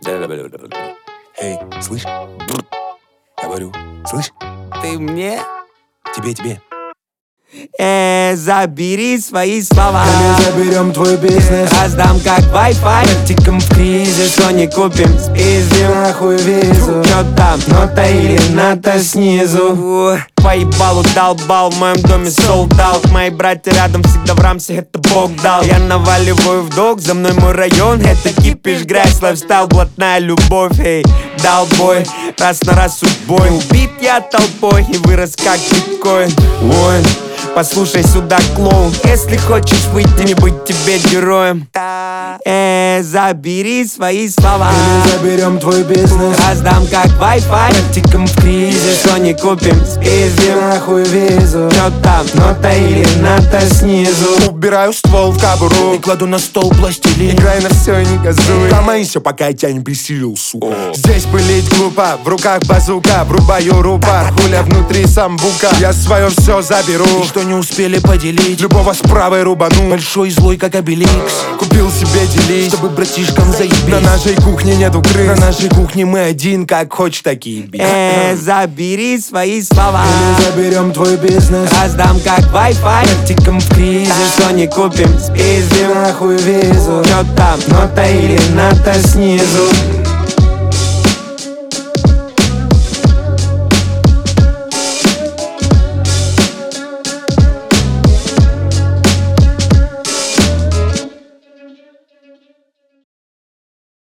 Эй, слышь? Говорю, слышь? Ты мне? Тебе. Забери свои слова. Мы заберем твой бизнес, Раздам как Wi-Fi. тактикам в кризис. Что не купим, спиздим. Нахуй визу, Чё там? нота или ната снизу. Поебалу долбал, в моем доме sold out. Мои братья рядом всегда в рамсе, это Бог дал. Я наваливаю в долг, за мной мой район. Это кипиш, грязь, лайфстайл, блатная любовь. Эй, дал бой, раз на раз судьбой. Убит я толпой и вырос как биткоин. Воин, послушай сюда, клоун. Если хочешь выйти, не быть тебе героем. Забери свои слова. Мы заберем твой бизнес, Раздам как Wi-Fi. тактикам в кризис. Что не купим, спиздим. Нахуй визу, Чё там? нота или ната снизу. Убираю ствол в кобуру и кладу на стол пластилин. Играй на все и не газуй, ломайся, пока я тебя не присилил, сука. Здесь пылить глупо, в руках базука. Врубаю рупор, хуля внутри самбука. Я свое все заберу, и что не успели поделить, любого с правой рубану. Большой злой, как Обеликс, купил себе делить, чтобы братишкам заебись. На нашей кухне нету крыс, на нашей кухне мы один, как хочешь, такие бить. Забери свои слова. Мы заберем твой бизнес, Раздам как Wi-Fi. тактикам в кризис. Что не купим, спиздим. Нахуй визу, Чё там? нота или ната снизу.